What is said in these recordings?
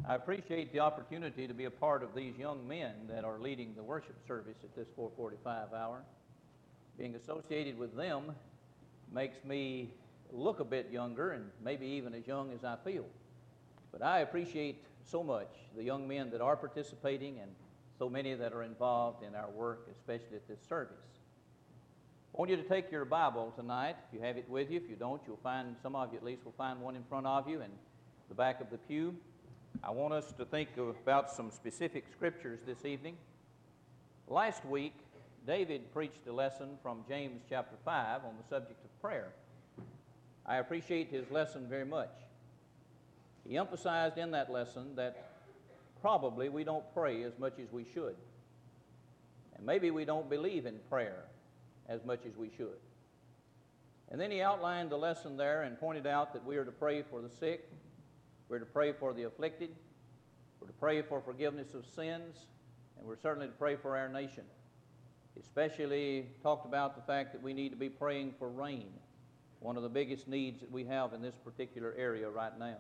I appreciate the opportunity to be a part of these young men that are leading the worship service at this 4:45 hour. Being associated with them makes me look a bit younger and maybe even as young as I feel. But I appreciate so much the young men that are participating and so many that are involved in our work, especially at this service. I want you to take your Bible tonight, if you have it with you. If you don't, you'll find, some of you at least will find one in front of you and the back of the pew. I want us to think about some specific scriptures this evening. Last week, David preached a lesson from James chapter 5 on the subject of prayer. I appreciate his lesson very much. He emphasized in that lesson that probably we don't pray as much as we should. And maybe we don't believe in prayer as much as we should. And then he outlined the lesson there and pointed out that we are to pray for the sick, we're to pray for the afflicted, we're to pray for forgiveness of sins, and we're certainly to pray for our nation. Especially talked about the fact that we need to be praying for rain, one of the biggest needs that we have in this particular area right now.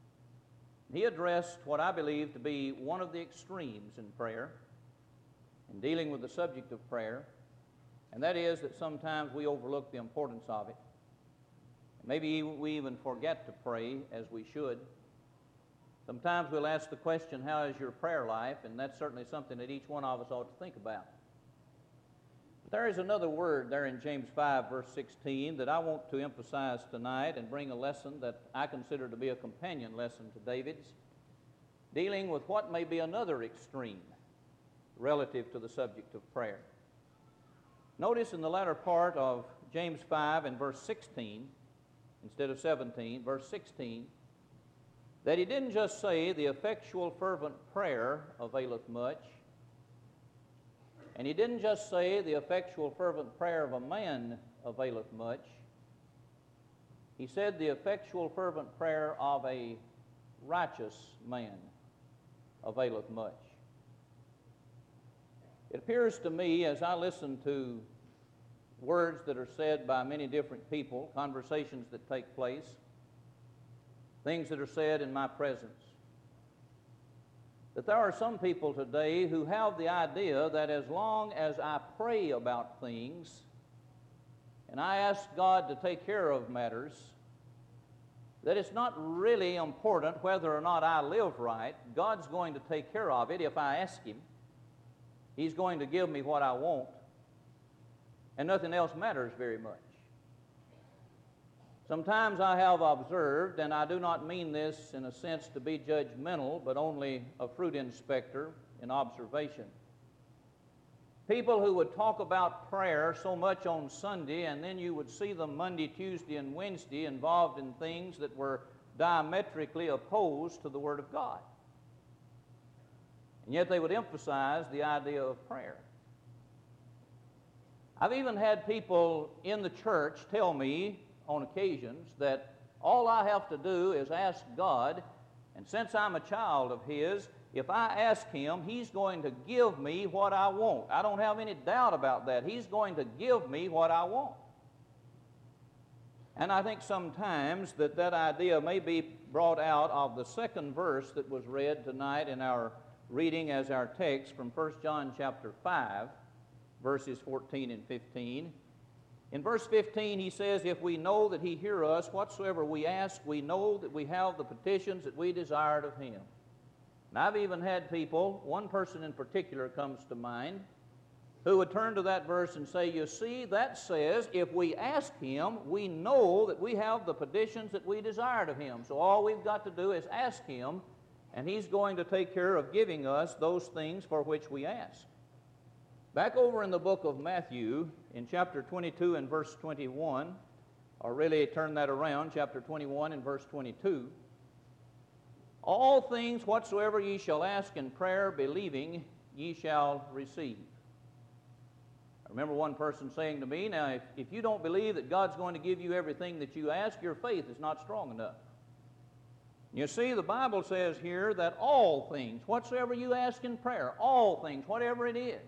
He addressed what I believe to be one of the extremes in prayer, in dealing with the subject of prayer, and that is that sometimes we overlook the importance of it. Maybe we even forget to pray as we should. Sometimes we'll ask the question, how is your prayer life? And that's certainly something that each one of us ought to think about. But there is another word there in James 5, verse 16, that I want to emphasize tonight and bring a lesson that I consider to be a companion lesson to David's, dealing with what may be another extreme relative to the subject of prayer. Notice in the latter part of James 5 and verse 16, instead of 17, verse 16, that he didn't just say the effectual fervent prayer availeth much, and he didn't just say the effectual fervent prayer of a man availeth much. He said the effectual fervent prayer of a righteous man availeth much. It appears to me, as I listen to words that are said by many different people, conversations that take place, things that are said in my presence, that there are some people today who have the idea that as long as I pray about things and I ask God to take care of matters, that it's not really important whether or not I live right. God's going to take care of it if I ask Him. He's going to give me what I want, and nothing else matters very much. Sometimes I have observed, and I do not mean this in a sense to be judgmental, but only a fruit inspector in observation, people who would talk about prayer so much on Sunday, and then you would see them Monday, Tuesday, and Wednesday involved in things that were diametrically opposed to the Word of God. And yet they would emphasize the idea of prayer. I've even had people in the church tell me on occasions that all I have to do is ask God, and since I'm a child of His, if I ask Him, He's going to give me what I want. I don't have any doubt about that. He's going to give me what I want. And I think sometimes that idea may be brought out of the second verse that was read tonight in our reading as our text from 1 John chapter 5, verses 14 and 15. In verse 15, he says, if we know that He hear us, whatsoever we ask, we know that we have the petitions that we desired of Him. And I've even had people, one person in particular comes to mind, who would turn to that verse and say, you see, that says if we ask Him, we know that we have the petitions that we desired of Him. So all we've got to do is ask Him, and He's going to take care of giving us those things for which we ask. Back over in the book of Matthew, in chapter 22 and verse 21, or really turn that around, chapter 21 and verse 22, all things whatsoever ye shall ask in prayer, believing, ye shall receive. I remember one person saying to me, now if you don't believe that God's going to give you everything that you ask, your faith is not strong enough. You see, the Bible says here that all things, whatsoever you ask in prayer, all things, whatever it is,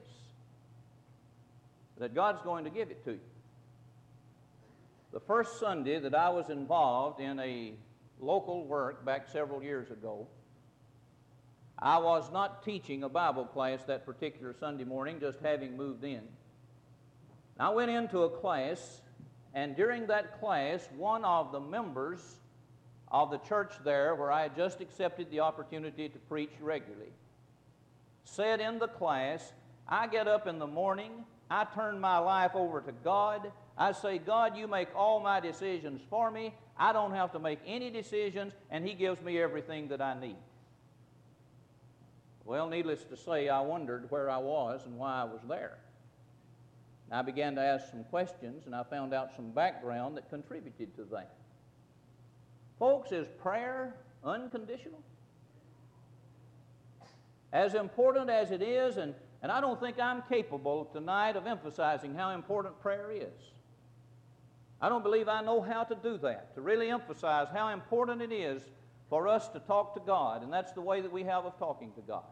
that God's going to give it to you. The first Sunday that I was involved in a local work back several years ago, I was not teaching a Bible class that particular Sunday morning, just having moved in. I went into a class, and during that class, one of the members of the church there, where I had just accepted the opportunity to preach regularly, said in the class, I get up in the morning, I turn my life over to God, I say, God, you make all my decisions for me, I don't have to make any decisions, and He gives me everything that I need. Well, needless to say, I wondered where I was and why I was there. I began to ask some questions, and I found out some background that contributed to that. Folks, is prayer unconditional? As important as it is, and I don't think I'm capable tonight of emphasizing how important prayer is. I don't believe I know how to do that, to really emphasize how important it is for us to talk to God, and that's the way that we have of talking to God.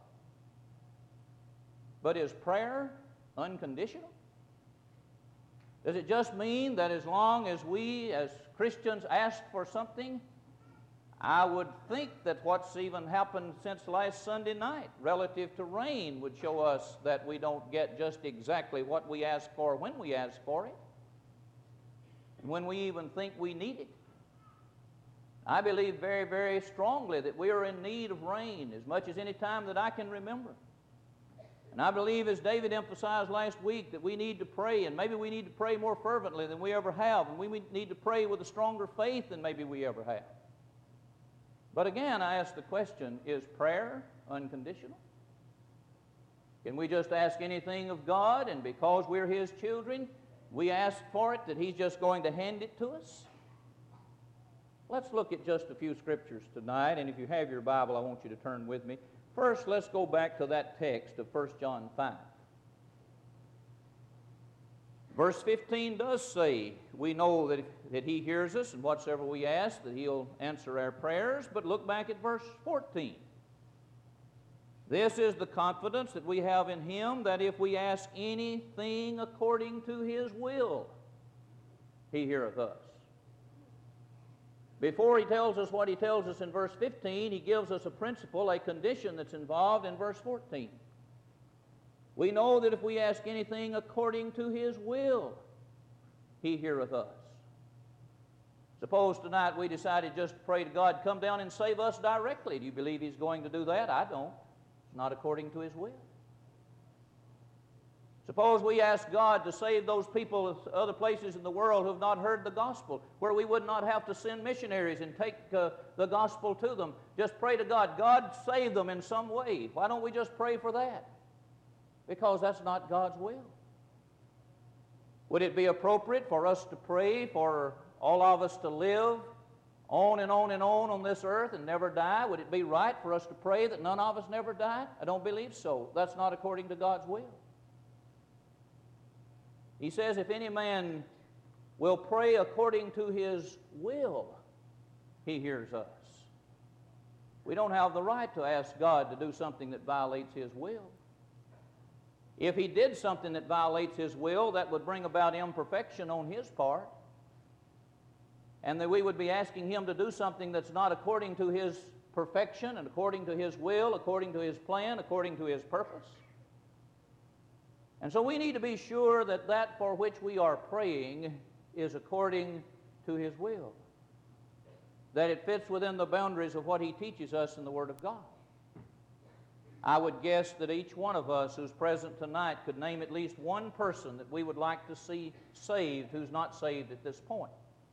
But is prayer unconditional? Does it just mean that as long as we as Christians ask for something? I would think that what's even happened since last Sunday night relative to rain would show us that we don't get just exactly what we ask for when we ask for it, and when we even think we need it. I believe very, very strongly that we are in need of rain as much as any time that I can remember. And I believe, as David emphasized last week, that we need to pray, and maybe we need to pray more fervently than we ever have, and we need to pray with a stronger faith than maybe we ever have. But again, I ask the question, is prayer unconditional? Can we just ask anything of God, and because we're His children, we ask for it, that He's just going to hand it to us? Let's look at just a few scriptures tonight, and if you have your Bible, I want you to turn with me. First, let's go back to that text of 1 John 5. Verse 15 does say, we know that He hears us, and whatsoever we ask, that He'll answer our prayers. But look back at verse 14. This is the confidence that we have in Him, that if we ask anything according to His will, He heareth us. Before He tells us what He tells us in verse 15, He gives us a principle, a condition that's involved in verse 14. We know that if we ask anything according to His will, He heareth us. Suppose tonight we decided just to pray to God, come down and save us directly. Do you believe He's going to do that? I don't. It's not according to His will. Suppose we ask God to save those people in other places in the world who have not heard the gospel, where we would not have to send missionaries and take the gospel to them. Just pray to God. God, save them in some way. Why don't we just pray for that? Because that's not God's will. Would it be appropriate for us to pray for all of us to live on and on and on this earth and never die? Would it be right for us to pray that none of us never die? I don't believe so. That's not according to God's will. He says, if any man will pray according to his will, He hears us. We don't have the right to ask God to do something that violates His will. If He did something that violates His will, that would bring about imperfection on His part, and that we would be asking Him to do something that's not according to His perfection and according to His will, according to His plan, according to His purpose. And so we need to be sure that that for which we are praying is according to His will, that it fits within the boundaries of what He teaches us in the Word of God. I would guess that each one of us who's present tonight could name at least one person that we would like to see saved who's not saved at this point.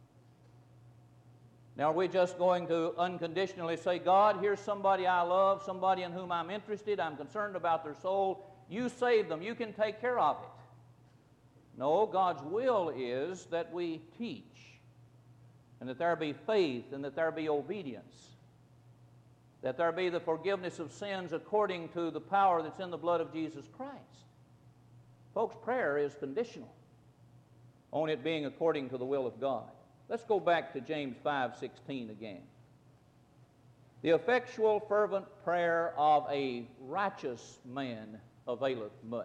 Now, are we just going to unconditionally say, God, here's somebody I love, somebody in whom I'm interested, I'm concerned about their soul, you save them, you can take care of it? No, God's will is that we teach, and that there be faith, and that there be obedience, that there be the forgiveness of sins according to the power that's in the blood of Jesus Christ. Folks, prayer is conditional on it being according to the will of God. Let's go back to James 5:16 again. The effectual fervent prayer of a righteous man availeth much.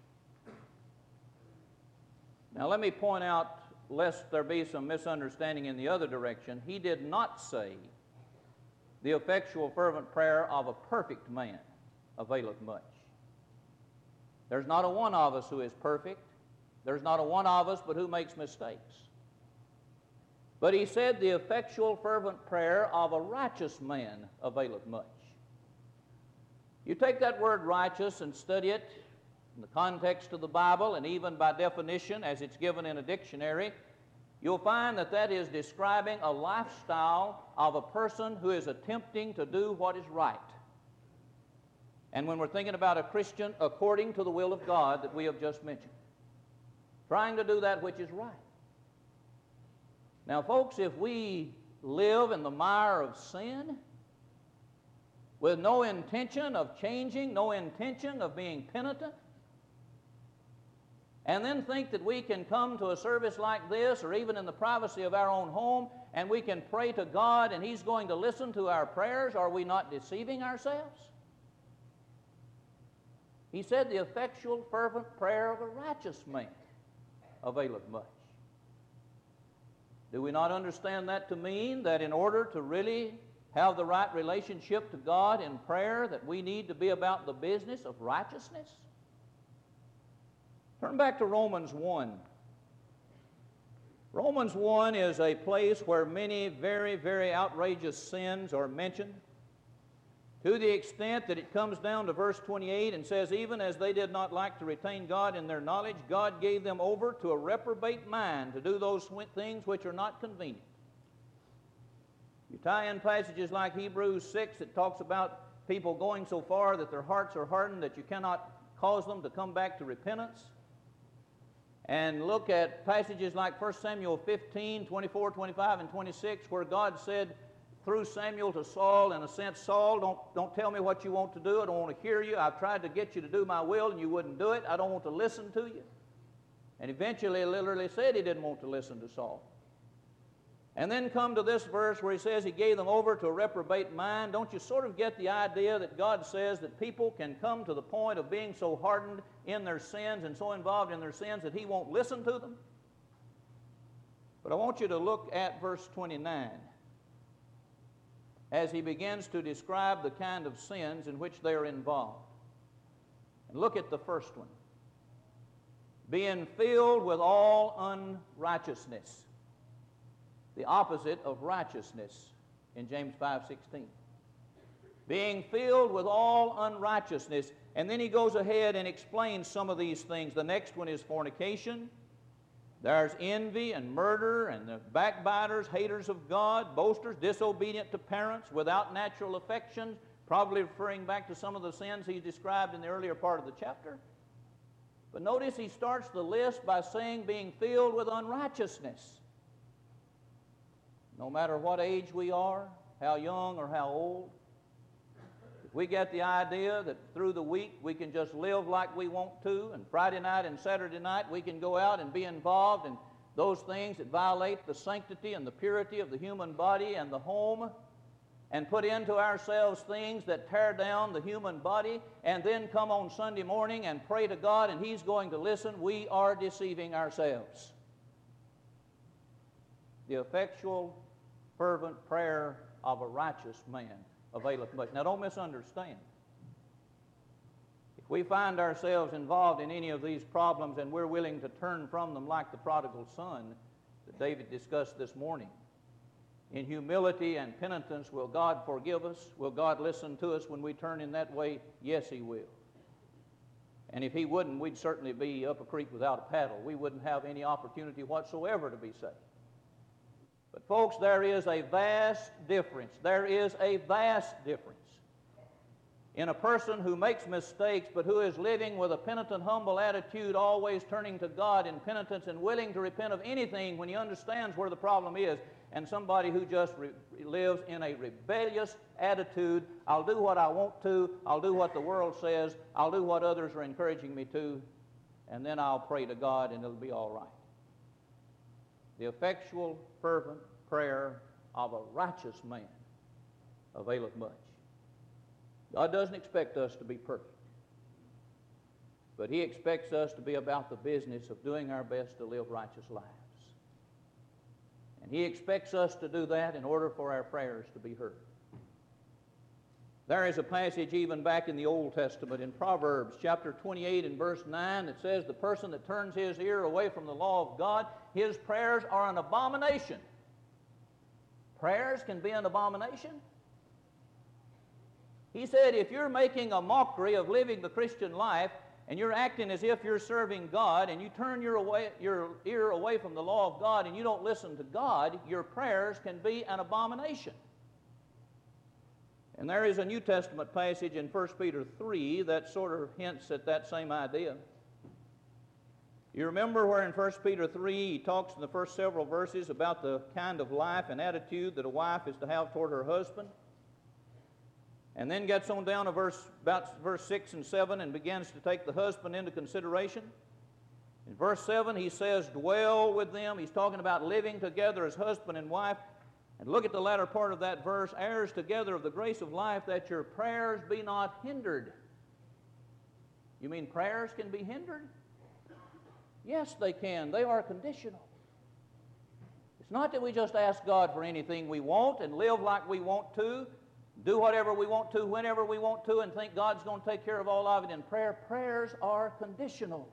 Now let me point out, lest there be some misunderstanding in the other direction, he did not say the effectual fervent prayer of a perfect man. availeth much. There's not a one of us who is perfect. There's not a one of us but who makes mistakes. But he said, the effectual fervent prayer of a righteous man availeth much. You take that word righteous and study it in the context of the Bible, and even by definition as it's given in a dictionary, you'll find that that is describing a lifestyle of a person who is attempting to do what is right. And when we're thinking about a Christian according to the will of God that we have just mentioned, trying to do that which is right. Now, folks, if we live in the mire of sin with no intention of changing, no intention of being penitent, and then think that we can come to a service like this, or even in the privacy of our own home, and we can pray to God and He's going to listen to our prayers, are we not deceiving ourselves? He said, the effectual fervent prayer of a righteous man availeth much. Do we not understand that to mean that in order to really have the right relationship to God in prayer, that we need to be about the business of righteousness? Turn back to Romans 1. Romans 1 is a place where many very, very outrageous sins are mentioned, to the extent that it comes down to verse 28 and says, even as they did not like to retain God in their knowledge, God gave them over to a reprobate mind to do those things which are not convenient. You tie in passages like Hebrews 6 that talks about people going so far that their hearts are hardened that you cannot cause them to come back to repentance. And look at passages like 1 Samuel 15, 24, 25, and 26, where God said through Samuel to Saul, in a sense, Saul, don't tell me what you want to do. I don't want to hear you. I've tried to get you to do my will, and you wouldn't do it. I don't want to listen to you. And eventually, he literally said he didn't want to listen to Saul. And then come to this verse where he says he gave them over to a reprobate mind. Don't you sort of get the idea that God says that people can come to the point of being so hardened in their sins and so involved in their sins that He won't listen to them? But I want you to look at verse 29 as he begins to describe the kind of sins in which they are involved. And look at the first one. Being filled with all unrighteousness. The opposite of righteousness in James 5:16. Being filled with all unrighteousness. And then he goes ahead and explains some of these things. The next one is fornication. There's envy and murder and the backbiters, haters of God, boasters, disobedient to parents, without natural affection, probably referring back to some of the sins he described in the earlier part of the chapter. But notice he starts the list by saying being filled with unrighteousness. No matter what age we are, how young or how old, if we get the idea that through the week we can just live like we want to, and Friday night and Saturday night we can go out and be involved in those things that violate the sanctity and the purity of the human body and the home, and put into ourselves things that tear down the human body, and then come on Sunday morning and pray to God and He's going to listen, we are deceiving ourselves. The effectual fervent prayer of a righteous man availeth much. Now don't misunderstand. If we find ourselves involved in any of these problems and we're willing to turn from them like the prodigal son that David discussed this morning, in humility and penitence, will God forgive us? Will God listen to us when we turn in that way? Yes, He will. And if He wouldn't, we'd certainly be up a creek without a paddle. We wouldn't have any opportunity whatsoever to be saved. But folks, there is a vast difference. There is a vast difference in a person who makes mistakes but who is living with a penitent, humble attitude, always turning to God in penitence and willing to repent of anything when he understands where the problem is, and somebody who just lives in a rebellious attitude. I'll do what I want to. I'll do what the world says. I'll do what others are encouraging me to, and then I'll pray to God and it'll be all right. The effectual, fervent prayer of a righteous man availeth much. God doesn't expect us to be perfect, but He expects us to be about the business of doing our best to live righteous lives. And He expects us to do that in order for our prayers to be heard. There is a passage even back in the Old Testament in Proverbs chapter 28 and verse 9 that says, the person that turns his ear away from the law of God, his prayers are an abomination. Prayers can be an abomination. He said, if you're making a mockery of living the Christian life and you're acting as if you're serving God and you turn your ear away from the law of God and you don't listen to God, your prayers can be an abomination. And there is a New Testament passage in 1 Peter 3 that sort of hints at that same idea. You remember where in 1 Peter 3 he talks in the first several verses about the kind of life and attitude that a wife is to have toward her husband? And then gets on down to about verse 6 and 7 and begins to take the husband into consideration. In verse 7 he says, dwell with them. He's talking about living together as husband and wife. And look at the latter part of that verse, heirs together of the grace of life, that your prayers be not hindered. You mean prayers can be hindered? Yes, they can. They are conditional. It's not that we just ask God for anything we want and live like we want to, do whatever we want to, whenever we want to, and think God's going to take care of all of it in prayer. Prayers are conditional.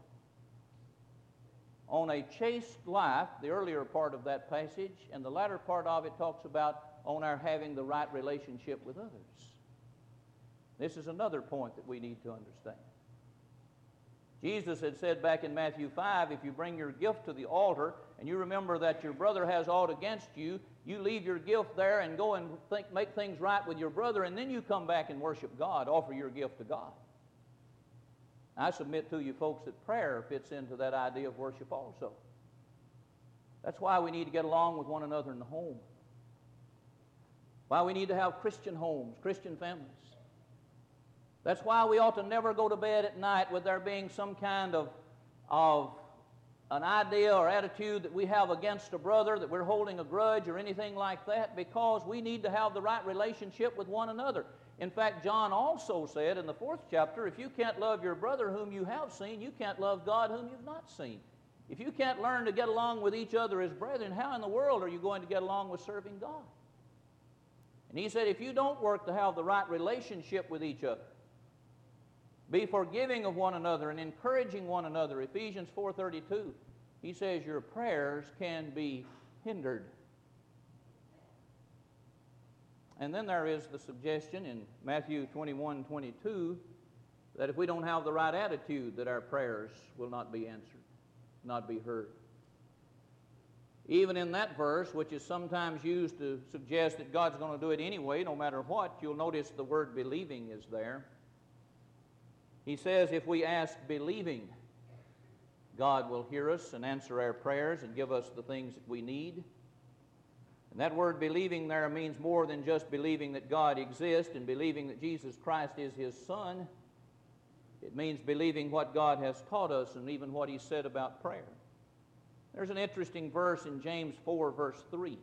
On a chaste life, the earlier part of that passage, and the latter part of it talks about on our having the right relationship with others. This is another point that we need to understand. Jesus had said back in Matthew 5, if you bring your gift to the altar and you remember that your brother has aught against you, you leave your gift there and go and make things right with your brother, and then you come back and worship God, offer your gift to God. I submit to you folks that prayer fits into that idea of worship also. That's why we need to get along with one another in the home. Why we need to have Christian homes, Christian families. That's why we ought to never go to bed at night with there being some kind of an idea or attitude that we have against a brother, that we're holding a grudge or anything like that, because we need to have the right relationship with one another. In fact, John also said in the 4th chapter, if you can't love your brother whom you have seen, you can't love God whom you've not seen. If you can't learn to get along with each other as brethren, how in the world are you going to get along with serving God? And he said, if you don't work to have the right relationship with each other, be forgiving of one another and encouraging one another, Ephesians 4:32, he says your prayers can be hindered. And then there is the suggestion in Matthew 21:22 that if we don't have the right attitude, that our prayers will not be answered, not be heard. Even in that verse, which is sometimes used to suggest that God's going to do it anyway, no matter what, you'll notice the word believing is there. He says if we ask believing, God will hear us and answer our prayers and give us the things that we need. And that word believing there means more than just believing that God exists and believing that Jesus Christ is His Son. It means believing what God has taught us and even what He said about prayer. There's an interesting verse in James 4, verse 3.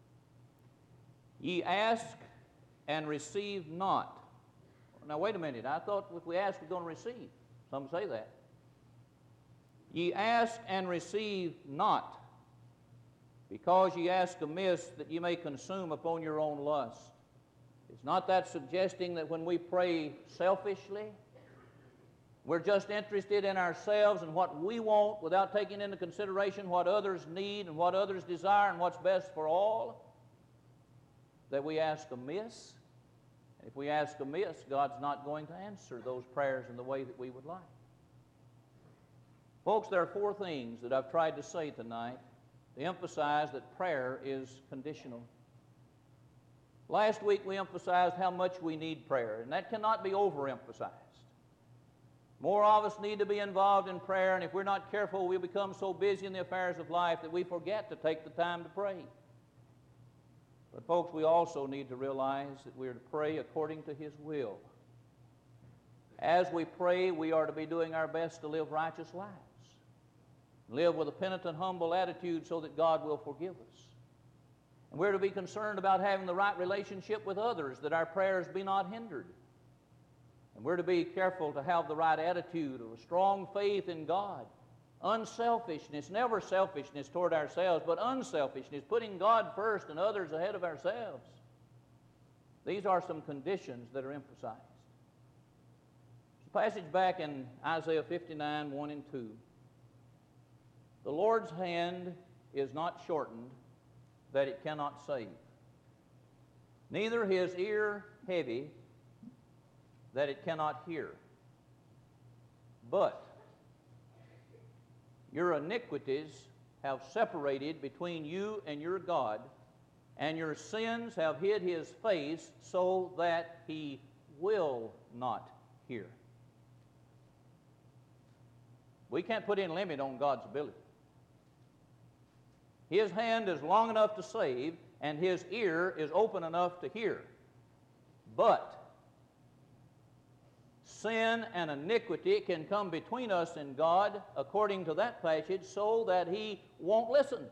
Ye ask and receive not. Now wait a minute, I thought if we ask we're going to receive. Some say that. Ye ask and receive not, because ye ask amiss, that ye may consume upon your own lust. It's not that suggesting that when we pray selfishly, we're just interested in ourselves and what we want without taking into consideration what others need and what others desire and what's best for all, that we ask amiss. And if we ask amiss, God's not going to answer those prayers in the way that we would like. Folks, there are 4 things that I've tried to say tonight to emphasize that prayer is conditional. Last week we emphasized how much we need prayer, and that cannot be overemphasized. More of us need to be involved in prayer, and if we're not careful, we'll become so busy in the affairs of life that we forget to take the time to pray. But folks, we also need to realize that we are to pray according to His will. As we pray, we are to be doing our best to live righteous lives. Live with a penitent, humble attitude so that God will forgive us. And we're to be concerned about having the right relationship with others, that our prayers be not hindered. And we're to be careful to have the right attitude of a strong faith in God. Unselfishness, never selfishness toward ourselves, but unselfishness, putting God first and others ahead of ourselves. These are some conditions that are emphasized. There's a passage back in Isaiah 59, 1 and 2. The Lord's hand is not shortened that it cannot save, neither his ear heavy that it cannot hear. But your iniquities have separated between you and your God, and your sins have hid his face so that he will not hear. We can't put any limit on God's ability. His hand is long enough to save, and his ear is open enough to hear. But sin and iniquity can come between us and God, according to that passage, so that he won't listen.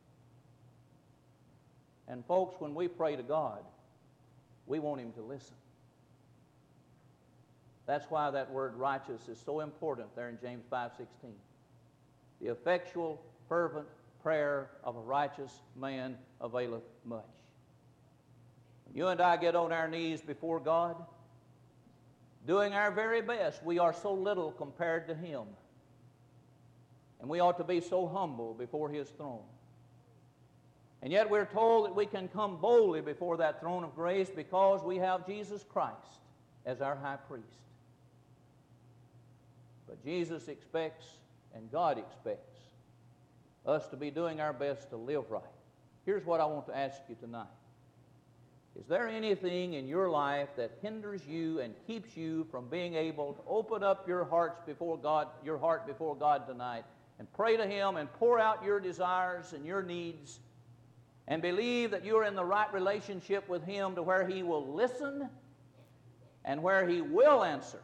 And folks, when we pray to God, we want him to listen. That's why that word righteous is so important there in James 5:16. The effectual, fervent prayer of a righteous man availeth much. When you and I get on our knees before God, doing our very best, we are so little compared to him. And we ought to be so humble before his throne. And yet we're told that we can come boldly before that throne of grace because we have Jesus Christ as our high priest. But Jesus expects, and God expects, us to be doing our best to live right. Here's what I want to ask you tonight. Is there anything in your life that hinders you and keeps you from being able to open up your heart before God tonight and pray to him and pour out your desires and your needs and believe that you're in the right relationship with him to where he will listen and where he will answer?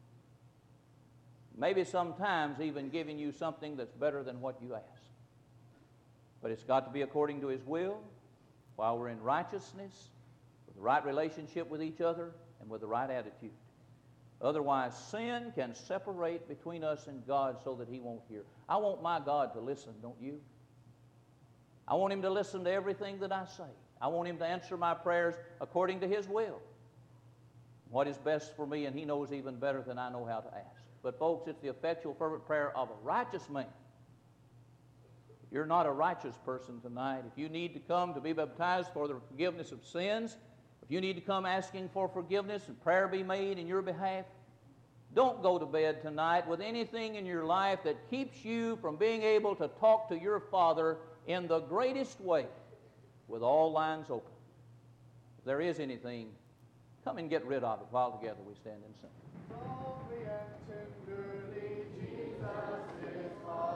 Maybe sometimes even giving you something that's better than what you ask. But it's got to be according to his will, while we're in righteousness, with the right relationship with each other, and with the right attitude. Otherwise, sin can separate between us and God so that he won't hear. I want my God to listen, don't you? I want him to listen to everything that I say. I want him to answer my prayers according to his will. What is best for me, and he knows even better than I know how to ask. But folks, it's the effectual, fervent prayer of a righteous man. If you're not a righteous person tonight, if you need to come to be baptized for the forgiveness of sins, if you need to come asking for forgiveness and prayer be made in your behalf, don't go to bed tonight with anything in your life that keeps you from being able to talk to your Father in the greatest way, with all lines open. If there is anything, come and get rid of it while together we stand and sing. Softly and tenderly, Jesus is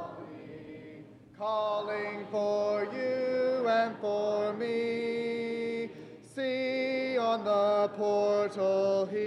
calling for you and for me. See on the portal he